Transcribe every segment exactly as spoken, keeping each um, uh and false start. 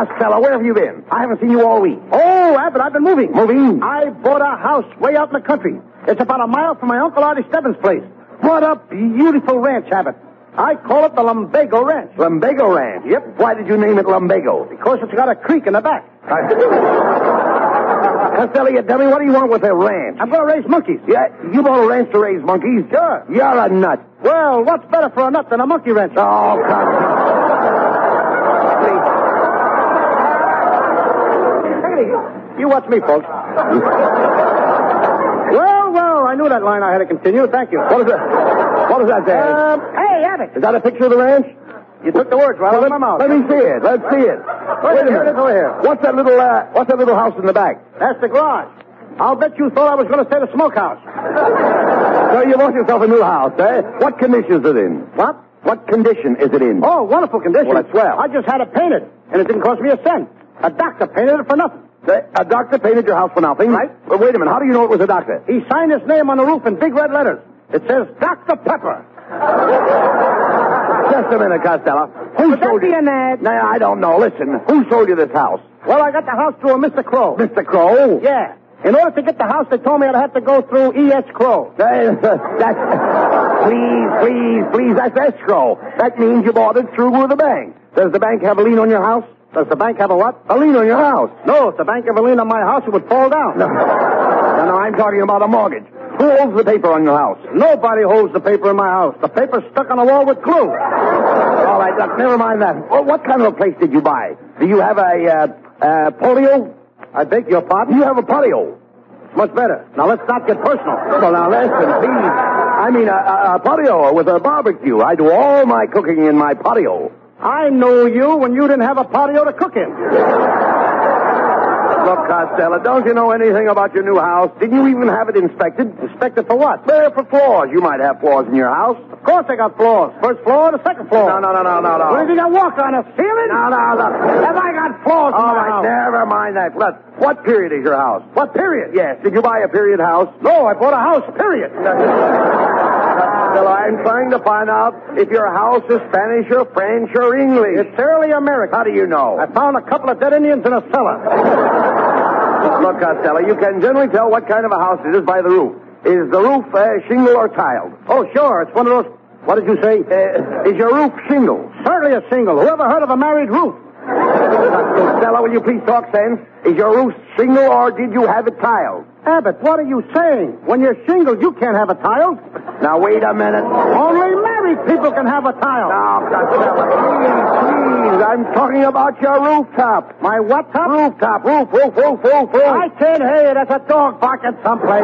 Costello, where have you been? I haven't seen you all week. Oh, Abbott, I've been moving. Moving? I bought a house way out in the country. It's about a mile from my Uncle Artie Stebbins' place. What a beautiful ranch, Abbott. I call it the Lumbago Ranch. Lumbago Ranch? Yep. Why did you name it Lumbago? Because it's got a creek in the back. Costello, you tell me, what do you want with a ranch? I'm going to raise monkeys. Yeah, you bought a ranch to raise monkeys? Sure. You're a nut. Well, what's better for a nut than a monkey ranch? Oh, come You watch me, folks. Well, well, I knew that line I had to continue. Thank you. What is that? What is that there? Um, hey, Abbott. Is that a picture of the ranch? You took the words right out of my mouth. Let me see it. Let's see it. Wait a minute. Over here. What's that little, uh, what's that little house in the back? That's the garage. I'll bet you thought I was going to say the smokehouse. So you bought yourself a new house, eh? What condition is it in? What? What condition is it in? Oh, wonderful condition. Well, that's swell. I just had it painted, and it didn't cost me a cent. A doctor painted it for nothing. The, a doctor painted your house for nothing? Right. But wait a minute. How do you know it was a doctor? He signed his name on the roof in big red letters. It says Doctor Pepper. Just a minute, Costello. Who Would that sold be you? an ad? No, I don't know. Listen, who sold you this house? Well, I got the house through a Mister Crow. Mister Crow? Yeah. In order to get the house, they told me I'd have to go through E S. Crow. Uh, that's... Please, please, please, that's escrow. That means you bought it through the bank. Does the bank have a lien on your house? Does the bank have a what? A lien on your house. No, if the bank ever leaned on my house, it would fall down. No, no, no, I'm talking about a mortgage. Who holds the paper on your house? Nobody holds the paper in my house. The paper's stuck on the wall with glue. All right, look, never mind that. Well, what kind of a place did you buy? Do you have a, uh, uh, polio? I beg your pardon? You have a patio. Much better. Now, let's not get personal. Well, now, listen, please. I mean, a, a, a patio with a barbecue. I do all my cooking in my patio. I know you when you didn't have a patio to cook in. Look, Costello, don't you know anything about your new house? Didn't you even have it inspected? Inspected for what? Well, for floors. You might have floors in your house. Of course I got floors. First floor, the second floor. No, no, no, no, no, no. What, do you think I walk on a ceiling? No, no, no. Have I got floors in All my right, house? never mind that. Look, what period is your house? What period? Yes. Did you buy a period house? No, I bought a house, period. Well, I'm trying to find out if your house is Spanish or French or English. It's early American. How do you know? I found a couple of dead Indians in a cellar. Look, Costello, you can generally tell what kind of a house it is by the roof. Is the roof uh, shingle or tiled? Oh, sure. It's one of those... What did you say? Uh, is your roof shingle? Certainly a single. Who ever heard of a married roof? Costello, will you please talk sense? Is your roof shingle or did you have it tiled? Abbott, what are you saying? When you're shingled, you can't have a tile. Now, wait a minute. Only married people can have a tile. Now, Costello, please, please. I'm talking about your rooftop. My what top? Rooftop, roof, roof, roof, roof, roof. I can't hear you. That's a dog barking someplace.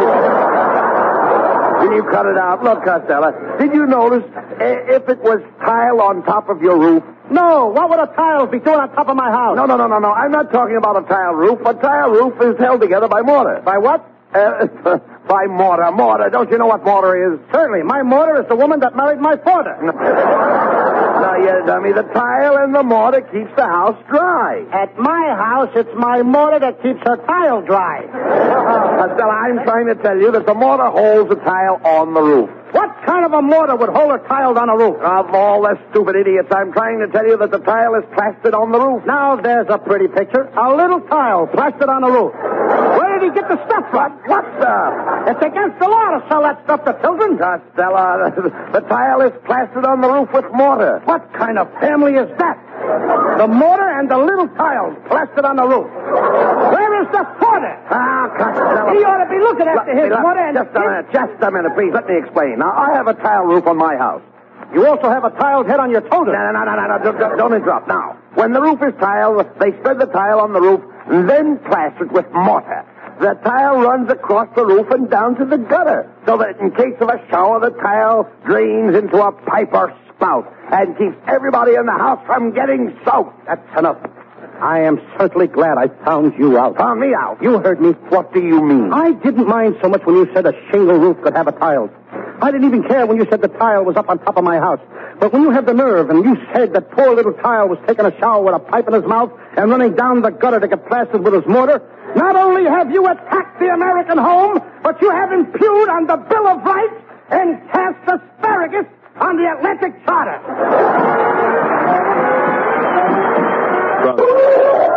Will you cut it out? Look, Costello, did you notice uh, if it was tile on top of your roof? No, what would a tile be doing on top of my house? No, no, no, no, no. I'm not talking about a tile roof. A tile roof is held together by mortar. By what? Uh, by mortar. Mortar. Don't you know what mortar is? Certainly. My mortar is the woman that married my father. Now, you dummy, the tile and the mortar keeps the house dry. At my house, it's my mortar that keeps her tile dry. Costello, I'm trying to tell you that the mortar holds the tile on the roof. What kind of a mortar would hold a tile on a roof? Of all the stupid idiots, I'm trying to tell you that the tile is plastered on the roof. Now, there's a pretty picture. A little tile plastered on the roof. Where did he get the stuff from? What stuff? It's against the law to sell that stuff to children. Costello, the tile is plastered on the roof with mortar. What kind of family is that? The mortar and the little tile plastered on the roof. Where is the father? Ah, Costello. He ought to be looking after his Look, mortar and... Just a minute, just a minute, please. Let me explain. Now, I have a tile roof on my house. You also have a tiled head on your toilet. No, no, no, no, no, don't, don't, don't interrupt. Now, when the roof is tiled, they spread the tile on the roof, then plaster it with mortar. The tile runs across the roof and down to the gutter, so that in case of a shower, the tile drains into a pipe or spout and keeps everybody in the house from getting soaked. That's enough. I am certainly glad I found you out. Found me out? You heard me. What do you mean? I didn't mind so much when you said a shingle roof could have a tile. I didn't even care when you said the tile was up on top of my house. But when you had the nerve and you said that poor little tile was taking a shower with a pipe in his mouth and running down the gutter to get plastered with his mortar, not only have you attacked the American home, but you have impugned on the Bill of Rights and cast asparagus on the Atlantic Charter.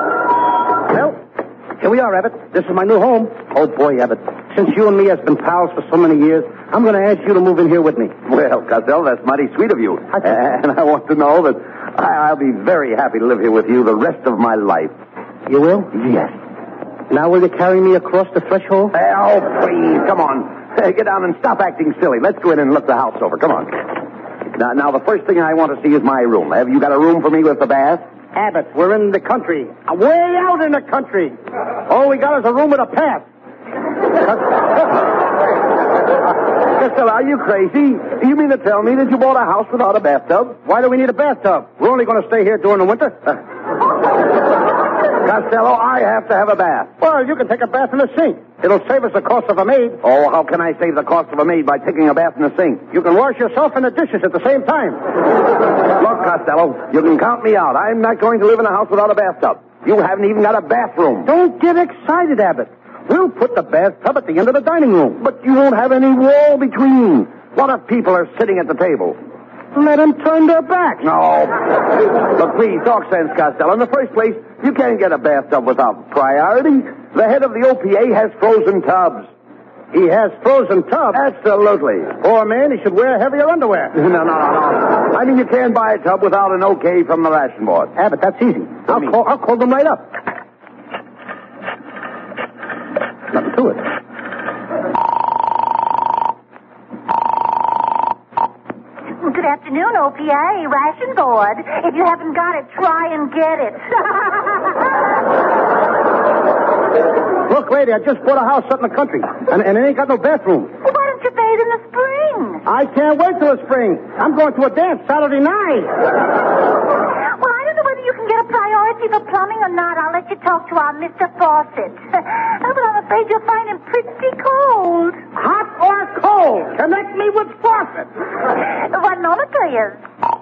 Here we are, Abbott. This is my new home. Oh, boy, Abbott. Since you and me has been pals for so many years, I'm going to ask you to move in here with me. Well, Costello, that's mighty sweet of you. I think- And I want to know that I- I'll be very happy to live here with you the rest of my life. You will? Yes. Now will you carry me across the threshold? Oh, please, come on. Get down and stop acting silly. Let's go in and look the house over. Come on. Now, now, the first thing I want to see is my room. Have you got a room for me with the bath? Abbott, we're in the country. Way out in the country. All we got is a room with a path. Costello, are you crazy? Do you mean to tell me that you bought a house without a bathtub? Why do we need a bathtub? We're only going to stay here during the winter. Costello, I have to have a bath. Well, you can take a bath in the sink. It'll save us the cost of a maid. Oh, how can I save the cost of a maid by taking a bath in the sink? You can wash yourself and the dishes at the same time. Look, Costello, you can count me out. I'm not going to live in a house without a bathtub. You haven't even got a bathroom. Don't get excited, Abbott. We'll put the bathtub at the end of the dining room. But you won't have any wall between. What if people are sitting at the table? Let them turn their backs. No. But please, talk sense, Costello. In the first place, you can't get a bathtub without priority. The head of the O P A has frozen tubs. He has frozen tubs. Absolutely. Poor man, he should wear heavier underwear. No, no, no, no. I mean, you can't buy a tub without an okay from the ration board. Abbott, that's easy. I'll me? call, I'll call them right up. Nothing to it. Good afternoon, O P A, ration board. If you haven't got it, try and get it. Look, lady, I just bought a house out in the country, and, and it ain't got no bathroom. Well, why don't you bathe in the spring? I can't wait till the spring. I'm going to a dance Saturday night. Well, I don't know whether you can get a priority for plumbing or not. I'll let you talk to our Mister Fawcett. But I'm afraid you'll find him pretty cold. Hot or cold? Connect me with Fawcett. One moment, please.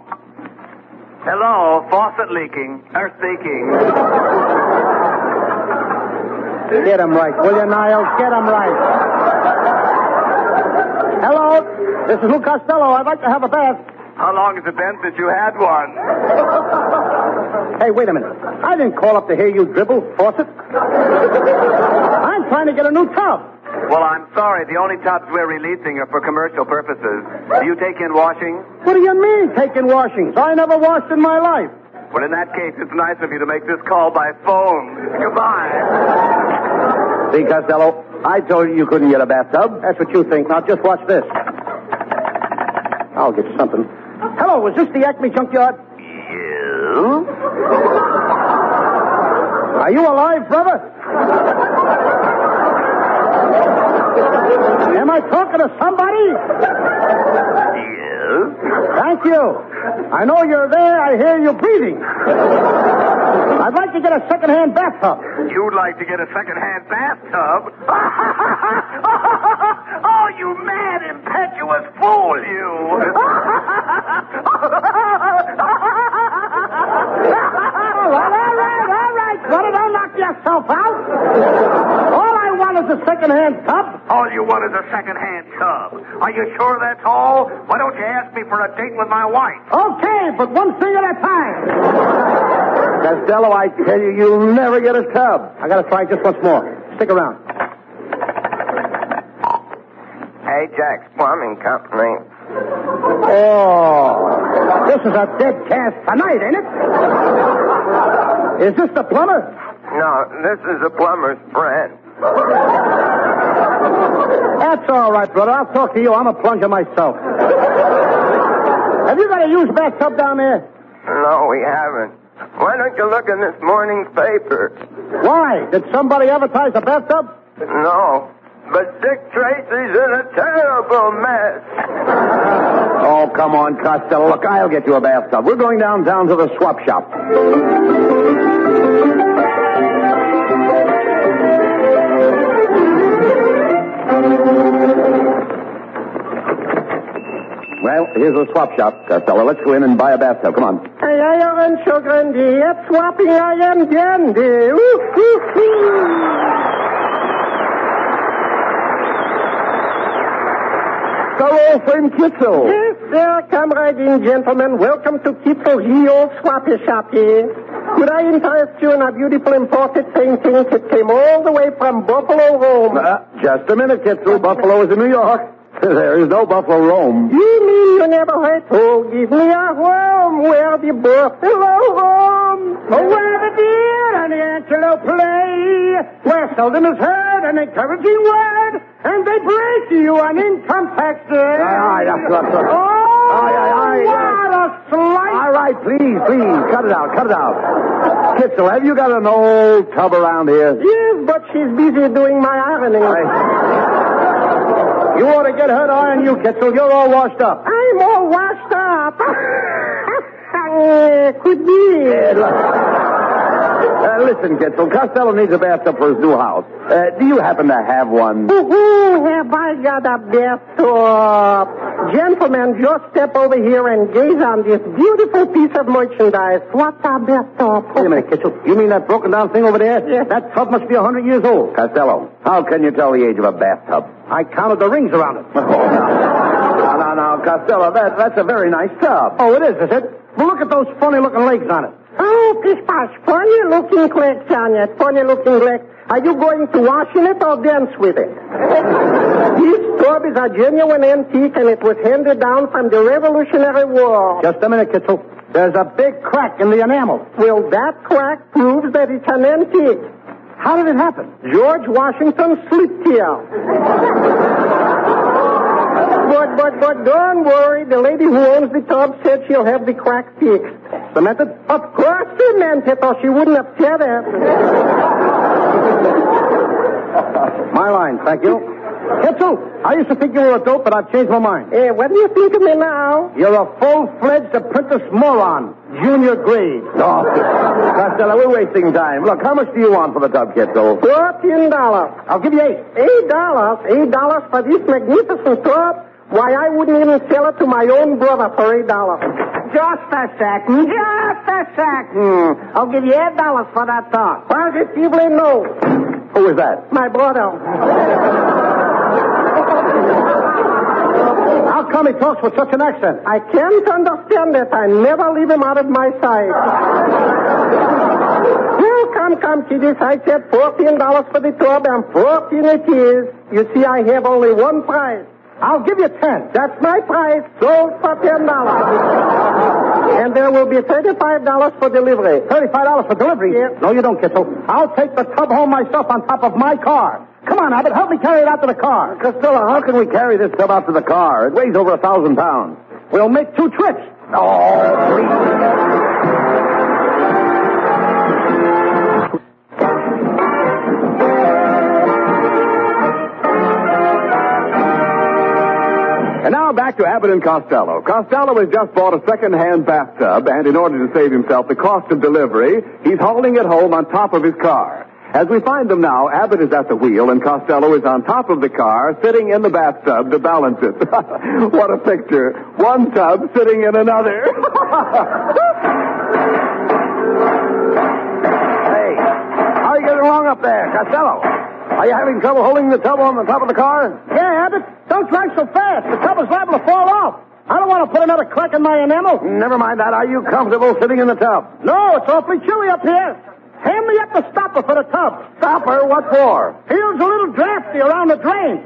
Hello, faucet leaking. Earth leaking. Get him right, will you, Niles? Get him right. Hello, this is Lou Costello. I'd like to have a bath. How long has it been since you had one? Hey, wait a minute. I didn't call up to hear you dribble, Fawcett. I'm trying to get a new tub. Well, I'm sorry. The only tubs we're releasing are for commercial purposes. Do you take in washing? What do you mean, taking washings? I never washed in my life. Well, in that case, it's nice of you to make this call by phone. Goodbye. See, Costello, I told you you couldn't get a bathtub. That's what you think. Now, just watch this. I'll get something. Hello, is this the Acme Junkyard? You? Are you alive, brother? Am I talking to somebody? Yes. Thank you. I know you're there. I hear you breathing. I'd like to get a second-hand bathtub. You'd like to get a second-hand bathtub? Oh, you mad, impetuous fool, you! All right, all right, all right, brother. Don't knock yourself out. All I want is a second-hand tub. All you want is a second-hand tub. Are you sure that's all? Why don't you ask me for a date with my wife? Okay, but one thing at a time. Costello, I tell you, you'll never get a tub. I gotta try just once more. Stick around. Ajax Plumbing Company. Oh, this is a dead cast tonight, ain't it? Is this the plumber? No, this is a plumber's friend. That's all right, brother. I'll talk to you. I'm a plunger myself. Have you got a used bathtub down there? No, we haven't. Why don't you look in this morning's paper? Why? Did somebody advertise a bathtub? No, but Dick Tracy's in a terrible mess. Oh, come on, Costello. Look, I'll get you a bathtub. We're going downtown to the swap shop. Well, here's the swap shop, Costello. Let's go in and buy a bathtub. Come on. Iron sugar it's swapping iron candy. Hello, friend Kitzel. Yes, sir, comrade and gentlemen. Welcome to Kitzel's ye old swappy shop here. Could I interest you in a beautiful imported painting that came all the way from Buffalo, Rome? Uh, just a minute, Kitzel. Buffalo is in New York. There is no Buffalo, Rome. You mean you never heard? Oh, give me a Rome where the buffalo roam. Oh, where the deer and the antelope play, where seldom is heard an encouraging word, and they break you an income tax day. All right, that's that's Oh, all right, all right. what a slight. All right, please, please, cut it out, cut it out. Kitzel, have you got an old tub around here? Yes, but she's busy doing my ironing. You ought to get her to iron you, Kitzel. You're all washed up. I'm all washed up. uh, could be. Uh, listen, Kitzel, Costello needs a bathtub for his new house. Uh, do you happen to have one? Ooh, have I got a bathtub? Gentlemen, just step over here and gaze on this beautiful piece of merchandise. What's a bathtub? Wait a minute, Kitzel. You mean that broken down thing over there? Yes. That tub must be a hundred years old. Costello, how can you tell the age of a bathtub? I counted the rings around it. Oh, no. no, no, no, Costello, that, that's a very nice tub. Oh, it is, is it? Well, look at those funny-looking legs on it. Oh, pish posh, funny looking legs on it. Funny looking legs. Are you going to wash in it or dance with it? This tub is a genuine antique, and it was handed down from the Revolutionary War. Just a minute, Kitzel. There's a big crack in the enamel. Well, that crack proves that it's an antique. How did it happen? George Washington slipped here. But, but, but don't worry. The lady who owns the tub said she'll have the crack fixed. Cemented? Of course cemented, or she wouldn't have said it. My line, thank you. Kitzel, I used to think you were a dope, but I've changed my mind. Hey, what do you think of me now? You're a full-fledged apprentice moron. Junior grade. Oh, Costello, we're wasting time. Look, how much do you want for the tub, Kitzel? Fourteen dollars. I'll give you eight. Eight dollars? Eight dollars for this magnificent tub? Why, I wouldn't even sell it to my own brother for eight dollars. Just a second. Just a second. I'll give you eight dollars for that tub. Positively no. Who is that? My brother. How come he talks with such an accent? I can't understand it. I never leave him out of my sight. Well, come, come, kiddies. I said fourteen dollars for the tub, and fourteen it is. You see, I have only one price. I'll give you ten. That's my price. Sold for ten dollars. And there will be thirty-five dollars for delivery. Thirty-five dollars for delivery? Yes. No, you don't, Kitzel. I'll take the tub home myself on top of my car. Come on, Abbott, help me carry it out to the car. Costello, how can we carry this tub out to the car? It weighs over a thousand pounds. We'll make two trips. Oh, please. And now back to Abbott and Costello. Costello has just bought a second-hand bathtub, and in order to save himself the cost of delivery, he's hauling it home on top of his car. As we find them now, Abbott is at the wheel, and Costello is on top of the car, sitting in the bathtub to balance it. What a picture. One tub sitting in another. Hey, how are you getting along up there, Costello? Are you having trouble holding the tub on the top of the car? Yeah, Abbott, don't drive so fast. The tub is liable to fall off. I don't want to put another crack in my enamel. Never mind that. Are you comfortable sitting in the tub? No, it's awfully chilly up here. Hand me up the stopper for the tub. Stopper? What for? Feels a little drafty around the drain.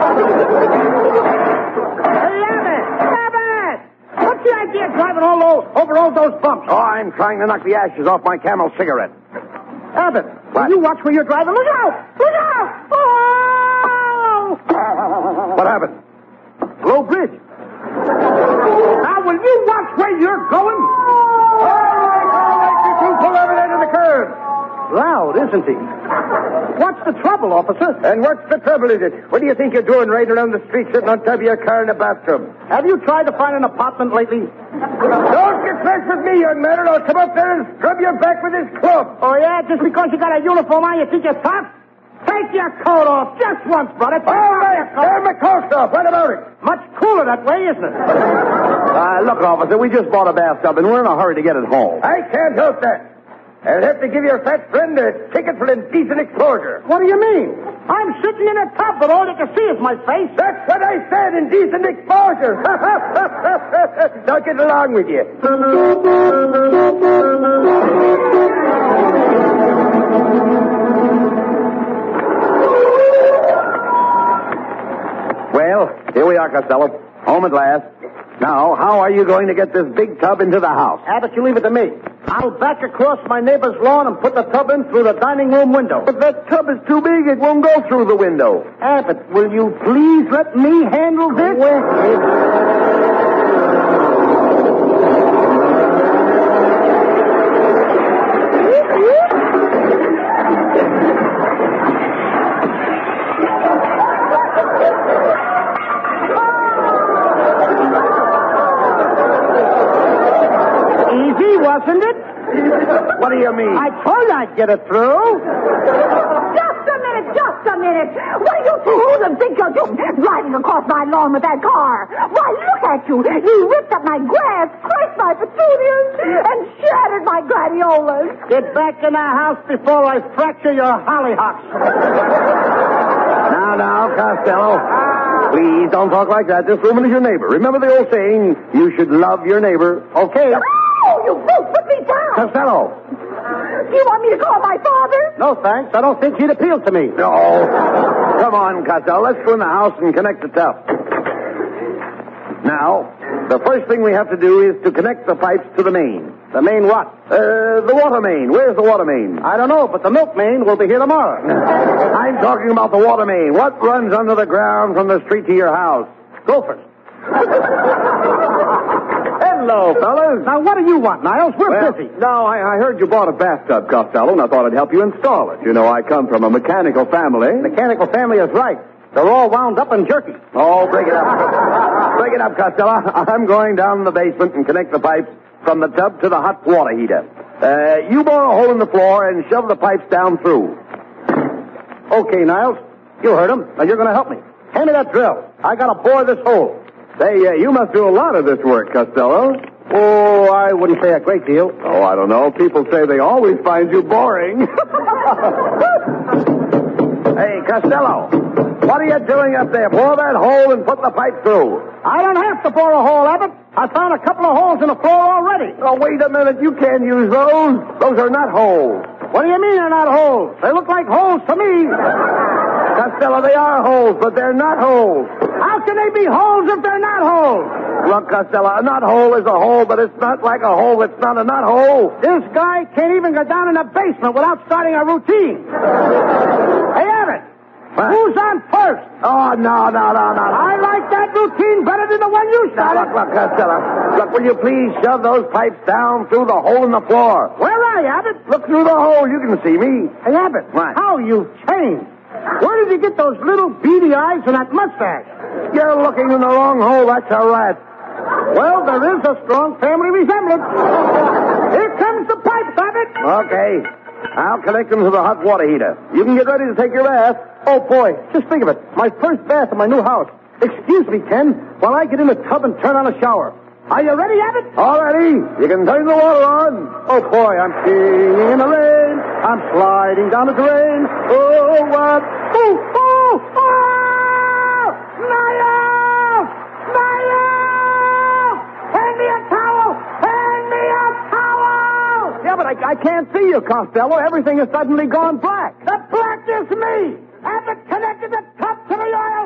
Hey, Abbott! Abbott! What's the idea of driving all those, over all those bumps? Oh, I'm trying to knock the ashes off my Camel cigarette. Abbott, What? will you watch where you're driving? Look out! Look out! Oh! What happened? Low bridge. Now, will you watch where you're going? All right, all right, you two pull over there to the curb. Loud, isn't he? What's the trouble, officer? And what's the trouble, is it? What do you think you're doing riding around the street sitting on top of your car in a bathtub? Have you tried to find an apartment lately? Don't get fresh with me, young man, or I'll come up there and scrub your back with this club. Oh, yeah? Just because you got a uniform on, you think you're tough? Take your coat off just once, brother. Take All off right, your coat. tear my coat off. What about it? Much cooler that way, isn't it? Uh, look, officer, we just bought a bathtub, and we're in a hurry to get it home. I can't help that. I'll have to give your fat friend a ticket for indecent exposure. What do you mean? I'm sitting in a tub, but all you can see is my face. That's what I said, indecent exposure. Now get along with you. are, Costello. Home at last. Now, how are you going to get this big tub into the house? Abbott, you leave it to me. I'll back across my neighbor's lawn and put the tub in through the dining room window. But that tub is too big. It won't go through the window. Abbott, will you please let me handle this? Wasn't it? What do you mean? I told you I'd get it through. Just a minute, just a minute. What do you two hoodlums think you're doing driving across my lawn with that car? Why, look at you. You ripped up my grass, crushed my petunias, and shattered my gladiolas. Get back in the house before I fracture your hollyhocks. Now, now, Costello. Please don't talk like that. This woman is your neighbor. Remember the old saying, you should love your neighbor. Okay. Oh, you both put me down. Costello. Do you want me to call my father? No, thanks. I don't think he'd appeal to me. No. Come on, Costello. Let's go in the house and connect the tub. Now, the first thing we have to do is to connect the pipes to the main. The main what? Uh, the water main. Where's the water main? I don't know, but the milk main will be here tomorrow. I'm talking about the water main. What runs under the ground from the street to your house? Gophers. Hello, fellas. Now, what do you want, Niles? We're Well, busy. no, I, I heard you bought a bathtub, Costello, and I thought I'd help you install it. You know, I come from a mechanical family. Mechanical family is right. They're all wound up in jerky. Oh, break it up. Break it up, Costello. I'm going down in the basement and connect the pipes from the tub to the hot water heater. Uh, you bore a hole in the floor and shove the pipes down through. Okay, Niles. You heard him. Now, you're going to help me. Hand me that drill. I got to bore this hole. Say, uh, you must do a lot of this work, Costello. Oh, I wouldn't say a great deal. Oh, I don't know. People say they always find you boring. Hey, Costello, what are you doing up there? Bore that hole and put the pipe through. I don't have to bore a hole, Abbott. I found a couple of holes in the floor already. Oh, wait a minute. You can't use those. Those are not holes. What do you mean they're not holes? They look like holes to me. Costello, they are holes, but they're not holes. How can they be holes if they're not holes? Look, Costello, a knot hole is a hole, but it's not like a hole that's not a knot hole. This guy can't even go down in the basement without starting a routine. Hey, Abbott, What? who's on first? Oh, no, no, no, no. I like that routine better than the one you Now, started. look, look, Costello. Look, will you please shove those pipes down through the hole in the floor? Where are you, Abbott? Look through the hole. You can see me. Hey, Abbott, What? how you've changed. Where did you get those little beady eyes and that mustache? You're looking in the wrong hole. That's a rat. Well, there is a strong family resemblance. Here comes the pipes, Abbott. Okay. I'll connect them to the hot water heater. You can get ready to take your bath. Oh, boy, just think of it. My first bath in my new house. Excuse me, Ken, while I get in the tub and turn on a shower. Are you ready, Abbott? All ready. You can turn the water on. Oh, boy, I'm singing in the rain. I'm sliding down the drain. Oh, what? Oh, oh, oh! Niall! Niall! Hand me a towel! Hand me a towel! Yeah, but I, I can't see you, Costello. Everything has suddenly gone black. The black is me! Abbott connected the top to the oil